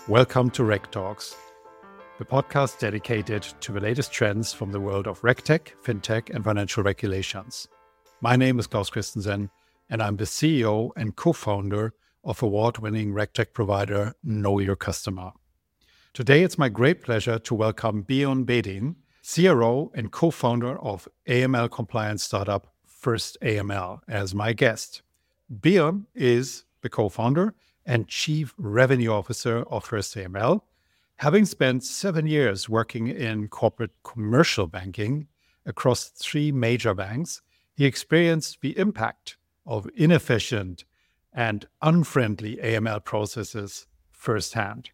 Welcome to Reg Talks, the podcast dedicated to the latest trends from the world of RegTech, FinTech, and financial regulations. My name is Klaus Christensen, and I'm the CEO and co-founder of award-winning RegTech provider Know Your Customer. Today, it's my great pleasure to welcome Bion Bedin, CRO and co-founder of AML compliance startup First AML, as my guest. Bion is the co-founder and Chief Revenue Officer of First AML. Having spent 7 years working in corporate commercial banking across 3 major banks, he experienced the impact of inefficient and unfriendly AML processes firsthand.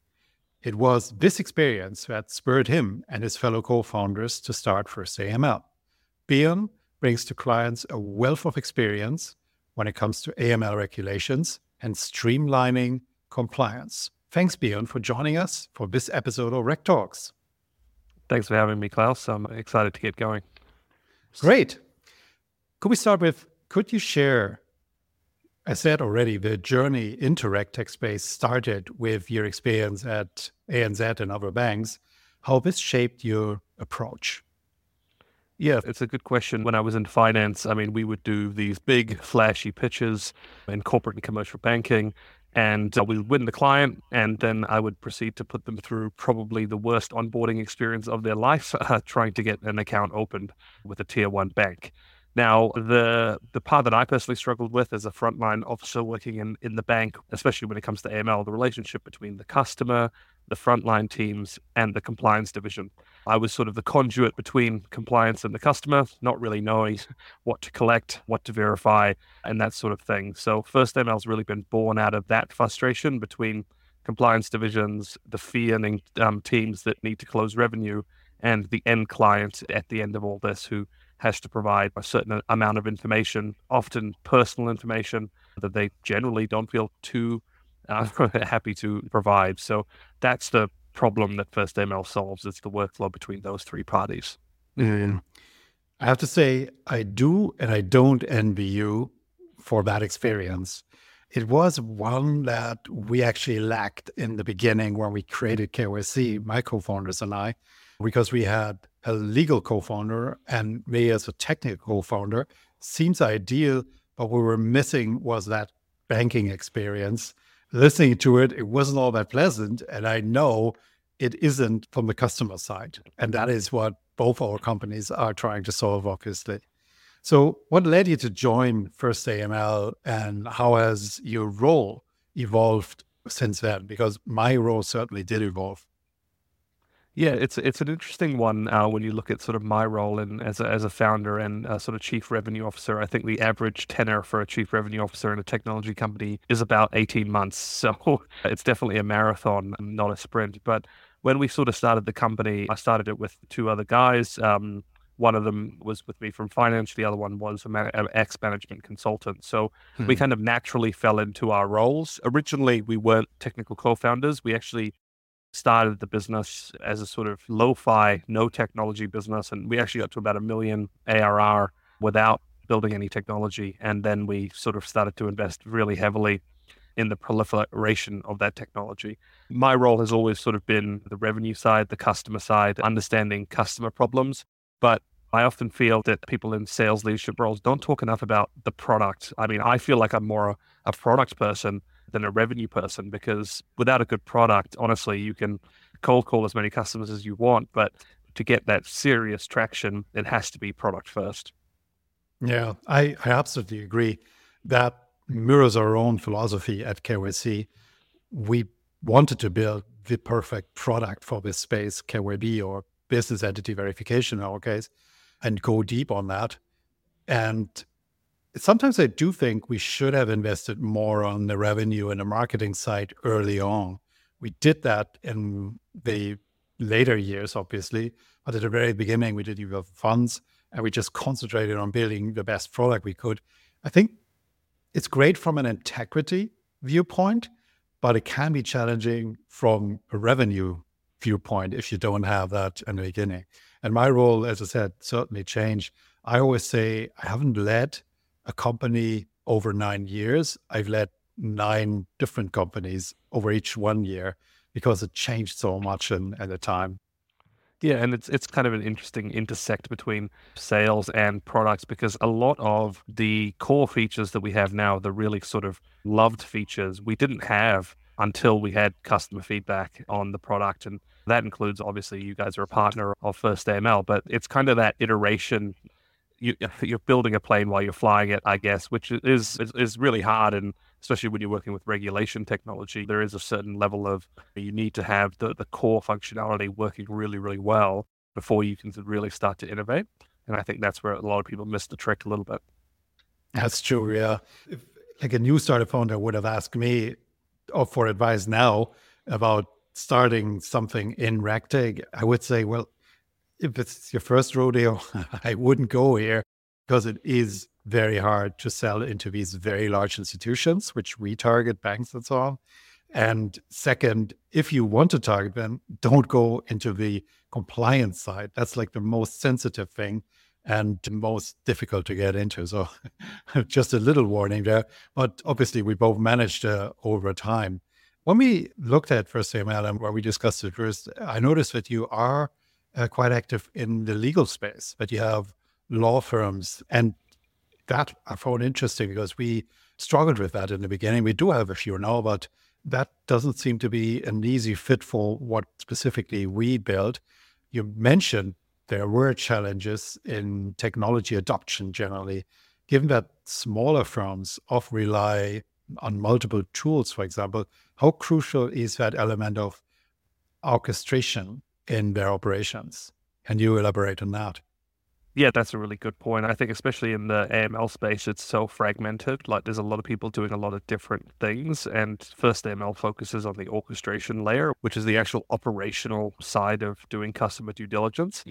It was this experience that spurred him and his fellow co-founders to start First AML. Bion brings to clients a wealth of experience when it comes to AML regulations and streamlining compliance. Thanks, Bion, for joining us for this episode of Reg Talks. Thanks for having me, Klaus. I'm excited to get going. Great. Could you share, I said already, the journey into RegTech space started with your experience at ANZ and other banks, how this shaped your approach? Yeah, it's a good question. When I was in finance, we would do these big, flashy pitches in corporate and commercial banking, and we would win the client, and then I would proceed to put them through probably the worst onboarding experience of their life, trying to get an account opened with a tier 1 bank. Now, the part that I personally struggled with as a frontline officer working in the bank, especially when it comes to AML, the relationship between the customer, the frontline teams, and the compliance division. I was sort of the conduit between compliance and the customer, not really knowing what to collect, what to verify, and that sort of thing. So First AML has really been born out of that frustration between compliance divisions, the fee-earning teams that need to close revenue, and the end client at the end of all this who has to provide a certain amount of information, often personal information, that they generally don't feel too happy to provide. So that's the problem that First AML solves. It's the workflow between those 3 parties. I have to say, I do and I don't envy you for that experience. It was one that we actually lacked in the beginning when we created KYC, my co-founders and I, because we had a legal co-founder and me as a technical co-founder. Seems ideal, but what we were missing was that banking experience. Listening to it, it wasn't all that pleasant, and I know it isn't from the customer side. And that is what both our companies are trying to solve, obviously. So what led you to join First AML, and how has your role evolved since then? Because my role certainly did evolve. Yeah, it's an interesting one when you look at sort of my role as a founder and sort of chief revenue officer. I think the average tenure for a chief revenue officer in a technology company is about 18 months. So it's definitely a marathon, not a sprint. But when we sort of started the company, I started it with 2 other guys. One of them was with me from finance. The other one was an ex-management consultant. So we kind of naturally fell into our roles. Originally, we weren't technical co-founders. We actually started the business as a sort of lo-fi, no technology business. And we actually got to about 1 million ARR without building any technology. And then we sort of started to invest really heavily in the proliferation of that technology. My role has always sort of been the revenue side, the customer side, understanding customer problems. But I often feel that people in sales leadership roles don't talk enough about the product. I feel like I'm more a product person than a revenue person, because without a good product, honestly, you can cold call as many customers as you want, but to get that serious traction, it has to be product first. Yeah, I absolutely agree. That mirrors our own philosophy at KYC. We wanted to build the perfect product for this space, KYB, or business entity verification in our case, and go deep on that. And sometimes I do think we should have invested more on the revenue and the marketing side early on. We did that in the later years, obviously, but at the very beginning, we did use funds and we just concentrated on building the best product we could. I think it's great from an integrity viewpoint, but it can be challenging from a revenue viewpoint if you don't have that in the beginning. And my role, as I said, certainly changed. I always say I haven't led a company over 9 years. I've led 9 different companies over each 1 year. because it changed so much at the time. Yeah, and it's kind of an interesting intersect between sales and products because a lot of the core features that we have now, the really sort of loved features, we didn't have until we had customer feedback on the product. And that includes obviously you guys are a partner of First AML, but it's kind of that iteration. You're building a plane while you're flying it, I guess, which is really hard, and especially when you're working with regulation technology, there is a certain level of you need to have the core functionality working really, really well before you can really start to innovate. And I think that's where a lot of people miss the trick a little bit. That's true, yeah. If like a new startup founder would have asked me for advice now about starting something in RegTech, I would say, well, if it's your first rodeo, I wouldn't go here because it is very hard to sell into these very large institutions, which we target, banks and so on. And second, if you want to target them, don't go into the compliance side. That's like the most sensitive thing and the most difficult to get into. So just a little warning there. But obviously, we both managed over time. When we looked at First AML and where we discussed it first, I noticed that you are quite active in the legal space, but you have law firms. And that I found interesting because we struggled with that in the beginning. We do have a few now, but that doesn't seem to be an easy fit for what specifically we built. You mentioned there were challenges in technology adoption generally, given that smaller firms often rely on multiple tools, for example. How crucial is that element of orchestration in their operations? Can you elaborate on that? Yeah, that's a really good point. I think especially in the AML space, it's so fragmented. Like there's a lot of people doing a lot of different things. And First AML focuses on the orchestration layer, which is the actual operational side of doing customer due diligence.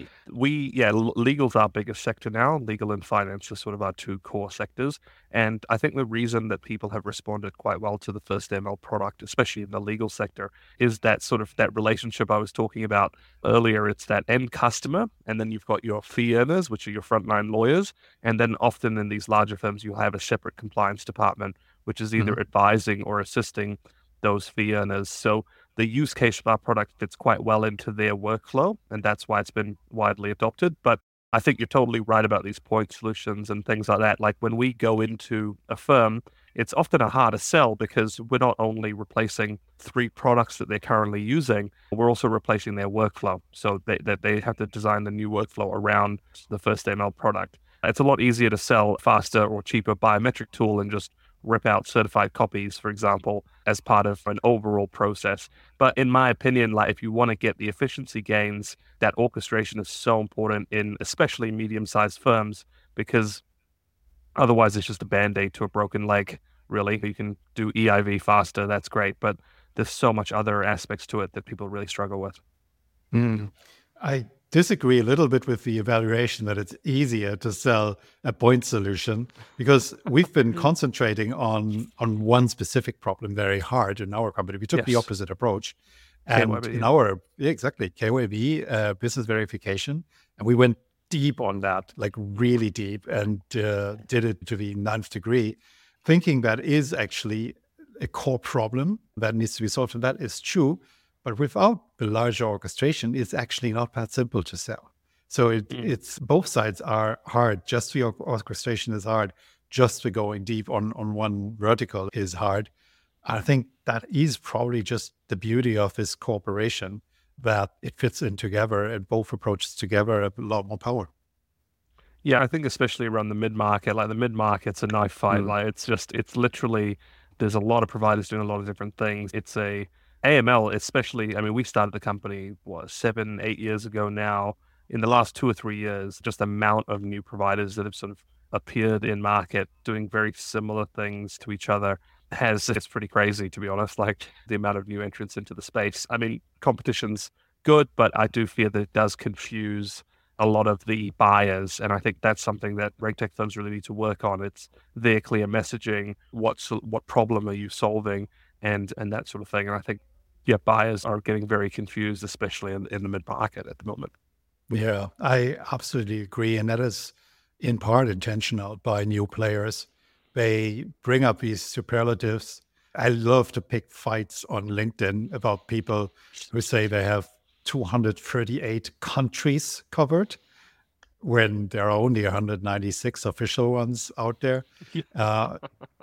Legal's our biggest sector now. Legal and finance are sort of our two core sectors. And I think the reason that people have responded quite well to the First AML product, especially in the legal sector, is that sort of that relationship I was talking about earlier. It's that end customer, and then you've got your fee earners, which are your frontline lawyers. And then often in these larger firms, you'll have a separate compliance department, which is either advising or assisting those fee earners. So the use case of our product fits quite well into their workflow, and that's why it's been widely adopted. But I think you're totally right about these point solutions and things like that. Like when we go into a firm, it's often a harder sell because we're not only replacing 3 products that they're currently using, we're also replacing their workflow. So they have to design the new workflow around the First AML product. It's a lot easier to sell faster or cheaper biometric tool and just rip out certified copies, for example, as part of an overall process. But in my opinion, like if you want to get the efficiency gains, that orchestration is so important in especially medium-sized firms because otherwise it's just a band-aid to a broken leg, really. You can do EIV faster, that's great, but there's so much other aspects to it that people really struggle with. I disagree a little bit with the evaluation that it's easier to sell a point solution because we've been concentrating on one specific problem very hard in our company. We took the opposite approach. And KYB. in our, exactly, KYB, business verification, and we went deep on that, like really deep, and did it to the 9th degree, thinking that is actually a core problem that needs to be solved. And that is true. But without the larger orchestration, it's actually not that simple to sell. So it's both sides are hard. Just the orchestration is hard. Just the going deep on one vertical is hard. I think that is probably just the beauty of this cooperation, that it fits in together and both approaches together have a lot more power. Yeah, I think especially around the mid-market, like the mid-market's a knife fight. Like it's literally, there's a lot of providers doing a lot of different things. It's a AML, especially, I mean, we started the company, 7, 8 years ago now. In the last 2 or 3 years, just the amount of new providers that have sort of appeared in market doing very similar things to each other it's pretty crazy, to be honest, like the amount of new entrants into the space. I mean, competition's good, but I do fear that it does confuse a lot of the buyers. And I think that's something that RegTech firms really need to work on. It's their clear messaging, what problem are you solving, and that sort of thing. And I think, buyers are getting very confused, especially in the mid-market at the moment. Yeah, I absolutely agree. And that is in part intentional by new players. They bring up these superlatives I love to pick fights on LinkedIn about people who say they have 238 countries covered when there are only 196 official ones out there. Uh,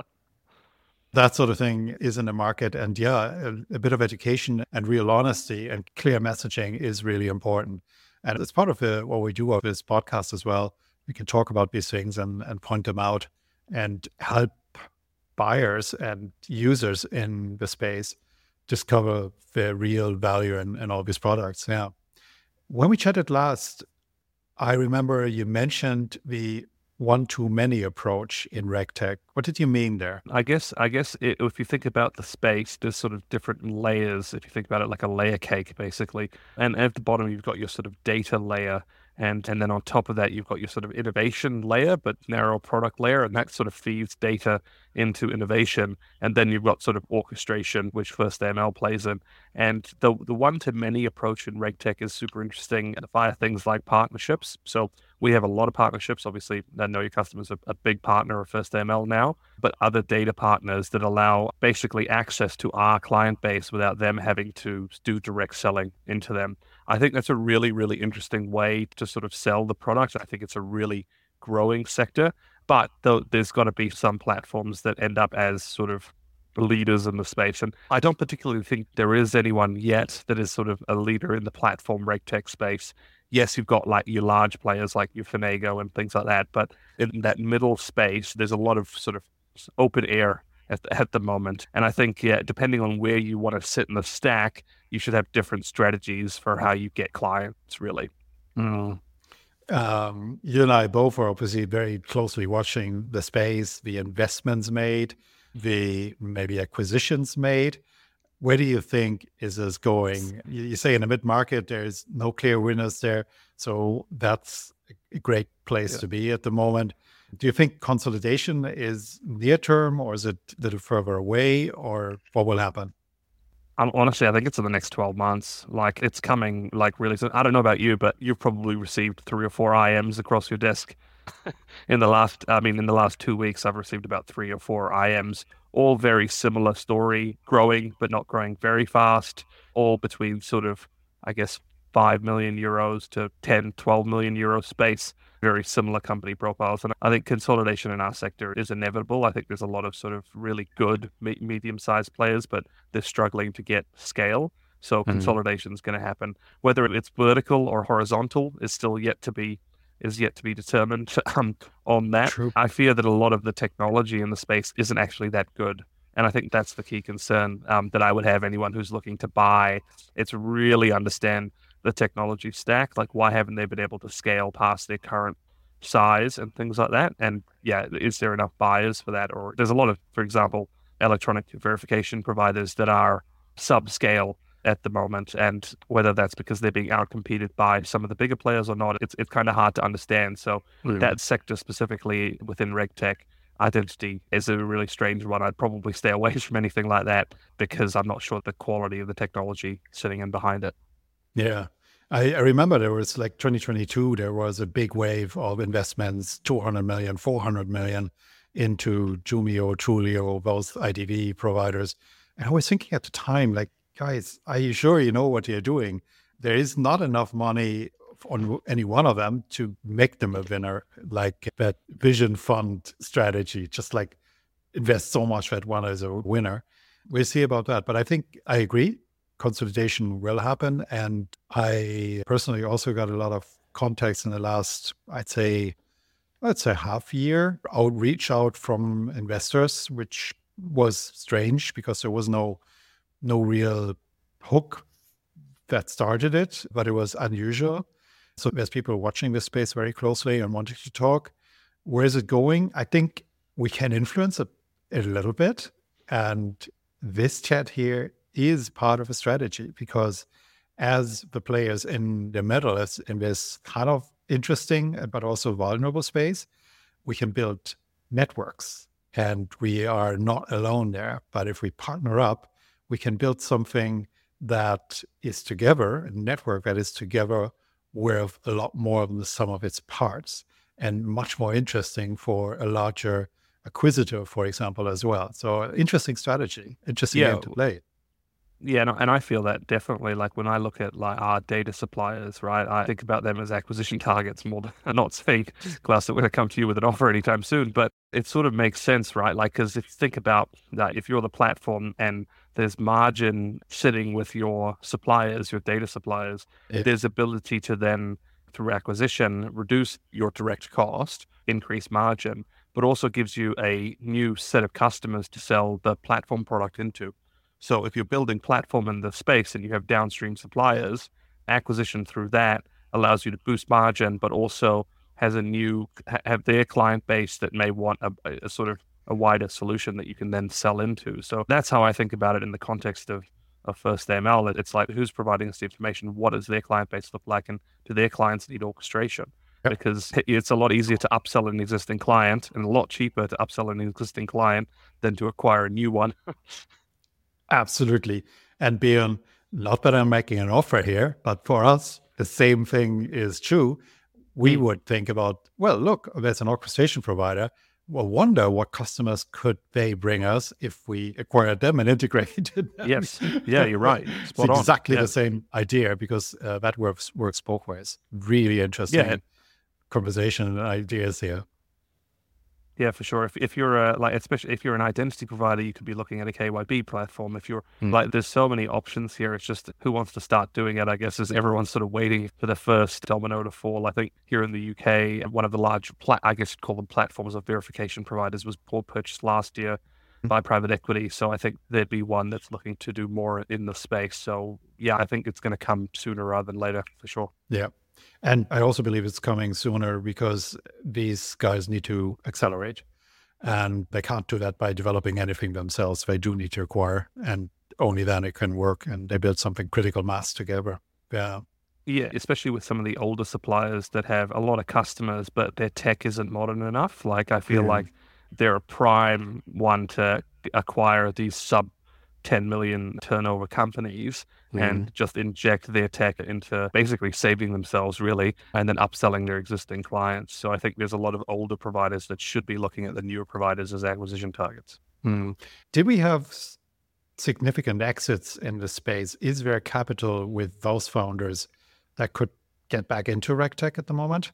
that sort of thing is in the market. And yeah, a bit of education and real honesty and clear messaging is really important. And it's part of what we do of this podcast as well. We can talk about these things and point them out and help buyers and users in the space discover the real value in all these products. Yeah. When we chatted last, I remember you mentioned the one-to-many approach in RegTech. What did you mean there? If you think about the space, there's sort of different layers. If you think about it like a layer cake, basically, and at the bottom you've got your sort of data layer, and then on top of that you've got your sort of innovation layer, but narrow product layer, and that sort of feeds data into innovation. And then you've got sort of orchestration, which FirstML plays in. And the one-to-many approach in RegTech is super interesting via things like partnerships. So we have a lot of partnerships. Obviously, I Know Your Customers are a big partner of FirstML now, but other data partners that allow basically access to our client base without them having to do direct selling into them. I think that's a really, really interesting way to sort of sell the product. I think it's a really growing sector, but there's got to be some platforms that end up as sort of leaders in the space. And I don't particularly think there is anyone yet that is sort of a leader in the platform RegTech space. Yes, you've got like your large players like your Finego and things like that, but in that middle space, there's a lot of sort of open air at the moment. And I think, yeah, depending on where you want to sit in the stack, you should have different strategies for how you get clients, really. Mm. You and I both are obviously very closely watching the space, the investments made, the maybe acquisitions made. Where do you think is this going? You say in the mid-market, there's no clear winners there. So that's a great place to be at the moment. Do you think consolidation is near term, or is it a little further away, or what will happen? Honestly, I think it's in the next 12 months. Like it's coming like really soon. I don't know about you, but you've probably received 3 or 4 IMs across your desk in the last 2 weeks. I've received about 3 or 4 IMs, all very similar story, growing, but not growing very fast, all between sort of, I guess, 5 million euros to 10, 12 million euro space, very similar company profiles. And I think consolidation in our sector is inevitable. I think there's a lot of sort of really good medium-sized players, but they're struggling to get scale. So consolidation is going to happen. Whether it's vertical or horizontal is yet to be determined on that. True. I fear that a lot of the technology in the space isn't actually that good. And I think that's the key concern that I would have anyone who's looking to buy. It's really understand the technology stack. Like, why haven't they been able to scale past their current size and things like that? And yeah, is there enough buyers for that? Or there's a lot of, for example, electronic verification providers that are subscale at the moment, and whether that's because they're being outcompeted by some of the bigger players or not, it's kind of hard to understand. So that sector specifically within RegTech, identity is a really strange one. I'd probably stay away from anything like that because I'm not sure the quality of the technology sitting in behind it. Yeah. I remember there was like 2022, there was a big wave of investments, 200 million, 400 million into Jumio, Trulio, both IDV providers. And I was thinking at the time, like, guys, are you sure you know what you're doing? There is not enough money on any one of them to make them a winner, like that vision fund strategy, just like invest so much that one is a winner. We'll see about that. But I think I agree, consolidation will happen. And I personally also got a lot of contacts in the last, let's say half year, outreach out from investors, which was strange because there was no real hook that started it, but it was unusual. So there's people watching this space very closely and wanting to talk. Where is it going? I think we can influence it a little bit. And this chat here is part of a strategy because as the players in the middle, in this kind of interesting but also vulnerable space, we can build networks. And we are not alone there. But if we partner up, we can build something that is together, a network that is together worth a lot more than the sum of its parts and much more interesting for a larger acquisitor, for example, as well. So interesting strategy, interesting game to play. Yeah, and I feel that definitely. Like when I look at like our data suppliers, right, I think about them as acquisition targets more than I'm not saying, Klaus, that we're going to come to you with an offer anytime soon, but it sort of makes sense, right? Like, because if you think about that, if you're the platform and there's margin sitting with your suppliers, your data suppliers, there's ability to then, through acquisition, reduce your direct cost, increase margin, but also gives you a new set of customers to sell the platform product into. So if you're building platform in the space and you have downstream suppliers, acquisition through that allows you to boost margin, but also has have their client base that may want a sort of a wider solution that you can then sell into. So that's how I think about it in the context of First AML. It's like, who's providing us the information? What does their client base look like? And do their clients need orchestration? Yep. Because it's a lot easier to upsell an existing client and a lot cheaper to upsell an existing client than to acquire a new one. Absolutely. And Björn, not that I'm making an offer here, but for us, the same thing is true. We would think about, well, look, there's an orchestration provider. Well, wonder what customers could they bring us if we acquired them and integrated them. Yes. Yeah, you're right. It's exactly the same idea, because that works both ways. Really interesting conversation and ideas here. Yeah, for sure. If you're especially if you're an identity provider, you could be looking at a KYB platform. If you're like, there's so many options here. It's just who wants to start doing it, I guess, is everyone's sort of waiting for the first domino to fall. I think here in the UK, one of the large, I guess you'd call them platforms of verification providers, was purchased last year by private equity. So I think there'd be one that's looking to do more in the space. So yeah, I think it's going to come sooner rather than later, for sure. Yeah. And I also believe it's coming sooner because these guys need to accelerate, and they can't do that by developing anything themselves. They do need to acquire, and only then it can work, and they build something critical mass together. Yeah. Yeah, especially with some of the older suppliers that have a lot of customers, but their tech isn't modern enough. Like, I feel like they're a prime one to acquire these sub 10 million turnover companies and just inject their tech into basically saving themselves, really, and then upselling their existing clients. So I think there's a lot of older providers that should be looking at the newer providers as acquisition targets. Did we have significant exits in the space? Is there capital with those founders that could get back into RegTech at the moment?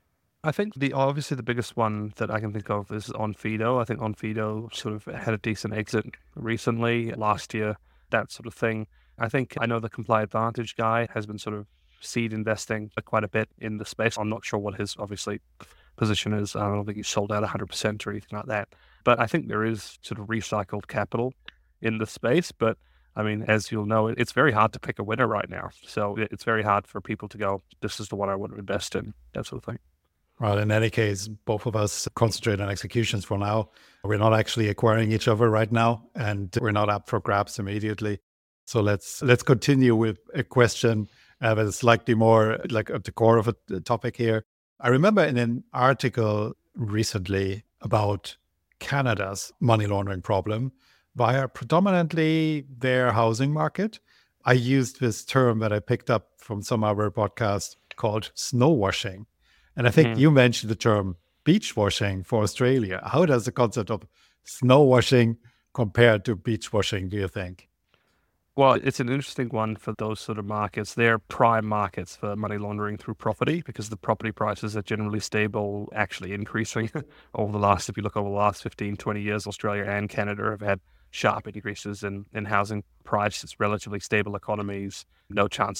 I think obviously the biggest one that I can think of is Onfido. I think Onfido sort of had a decent exit recently, last year, that sort of thing. I know the Comply Advantage guy has been sort of seed investing quite a bit in the space. I'm not sure what his obviously position is. I don't think he's sold out 100% or anything like that. But I think there is sort of recycled capital in the space. But I mean, as you'll know, it's very hard to pick a winner right now. So it's very hard for people to go, this is the one I want to invest in, that sort of thing. Well, in any case, both of us concentrate on executions for now. We're not actually acquiring each other right now, and we're not up for grabs immediately. So let's continue with a question that is slightly more like at the core of the topic here. I remember in an article recently about Canada's money laundering problem via predominantly their housing market. I used this term that I picked up from some other podcast called snow washing. And I think you mentioned the term beach washing for Australia. How does the concept of snow washing compare to beach washing, do you think? Well, it's an interesting one for those sort of markets. They're prime markets for money laundering through property, because the property prices are generally stable, actually increasing if you look over the last 15, 20 years, Australia and Canada have had sharp increases in housing prices, relatively stable economies, less chance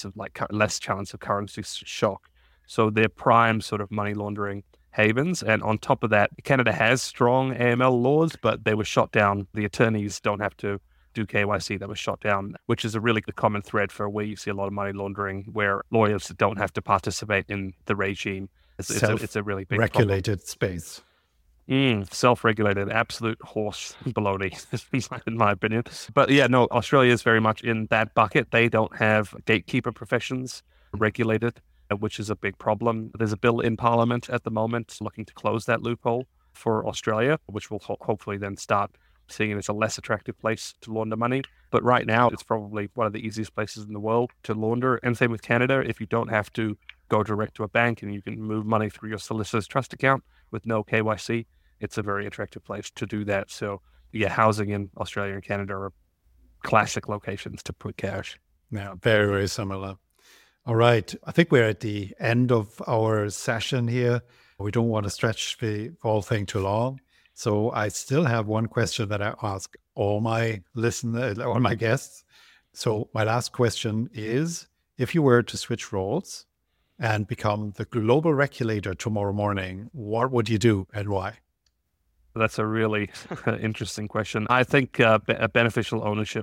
of currency shock. So they're prime sort of money laundering havens. And on top of that, Canada has strong AML laws, but they were shot down. The attorneys don't have to do KYC. That was shot down, which is a really common thread for where you see a lot of money laundering, where lawyers don't have to participate in the regime. It's a really big regulated space. Self-regulated, absolute horse baloney, in my opinion. But yeah, no, Australia is very much in that bucket. They don't have gatekeeper professions regulated, which is a big problem. There's a bill in Parliament at the moment looking to close that loophole for Australia, which will hopefully then start seeing it as a less attractive place to launder money. But right now, it's probably one of the easiest places in the world to launder. And same with Canada, if you don't have to go direct to a bank and you can move money through your solicitor's trust account with no KYC, it's a very attractive place to do that. So yeah, housing in Australia and Canada are classic locations to put cash. Yeah, very, very similar. All right. I think we're at the end of our session here. We don't want to stretch the whole thing too long. So I still have one question that I ask all my listeners, all my guests. So my last question is, if you were to switch roles and become the global regulator tomorrow morning, what would you do and why? That's a really interesting question. I think a beneficial ownership,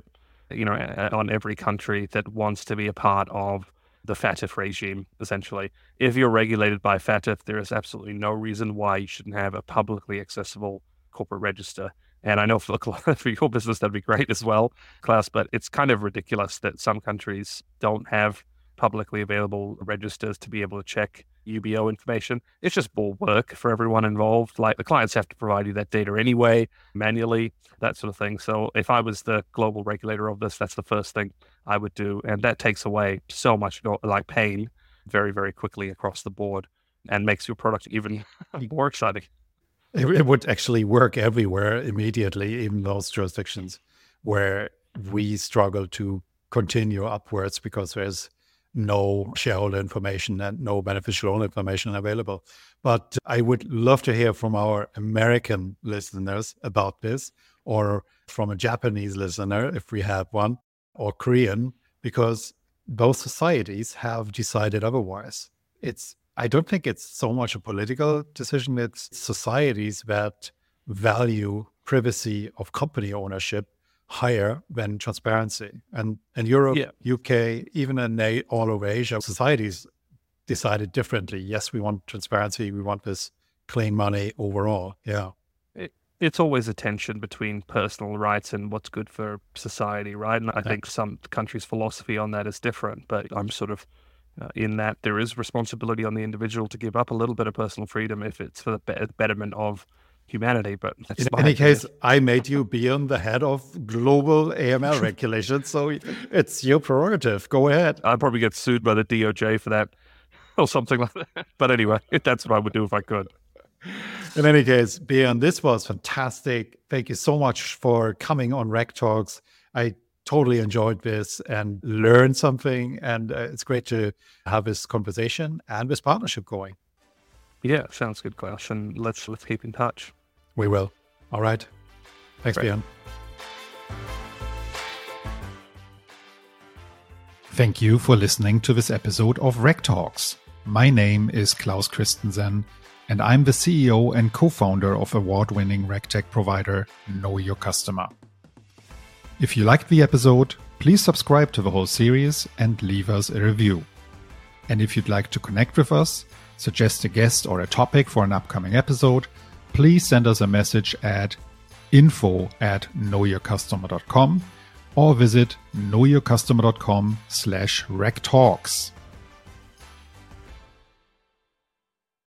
on every country that wants to be a part of the FATF regime, essentially. If you're regulated by FATF, there is absolutely no reason why you shouldn't have a publicly accessible corporate register. And I know for your business, that'd be great as well, Klaus, but it's kind of ridiculous that some countries don't have publicly available registers to be able to check UBO information. It's just more work for everyone involved. Like the clients have to provide you that data anyway, manually, that sort of thing. So if I was the global regulator of this, that's the first thing I would do. And that takes away so much like pain very, very quickly across the board and makes your product even more exciting. It would actually work everywhere immediately, even those jurisdictions where we struggle to continue upwards because there's no shareholder information and no beneficial owner information available. But I would love to hear from our American listeners about this, or from a Japanese listener, if we have one, or Korean, because both societies have decided otherwise. I don't think it's so much a political decision. It's societies that value privacy of company ownership higher than transparency. And in Europe, UK, even in all over Asia, societies decided differently. Yes, we want transparency. We want this clean money overall. Yeah. It's always a tension between personal rights and what's good for society, right? And I think some countries' philosophy on that is different, but I'm sort of in that there is responsibility on the individual to give up a little bit of personal freedom if it's for the betterment of humanity. But in any case, I made you be on the head of global AML regulations, so it's your prerogative. Go ahead. I'd probably get sued by the DOJ for that or something like that. But anyway, that's what I would do if I could. In any case, Björn, this was fantastic. Thank you so much for coming on Reg Talks. I totally enjoyed this and learned something. And it's great to have this conversation and this partnership going. Yeah, sounds good, Klaus. And let's keep in touch. We will. All right. Thanks, Björn. Thank you for listening to this episode of Reg Talks. My name is Klaus Christensen, and I'm the CEO and co-founder of award-winning RegTech provider Know Your Customer. If you liked the episode, please subscribe to the whole series and leave us a review. And if you'd like to connect with us, suggest a guest or a topic for an upcoming episode, please send us a message at info@knowyourcustomer.com or visit knowyourcustomer.com/regtalks.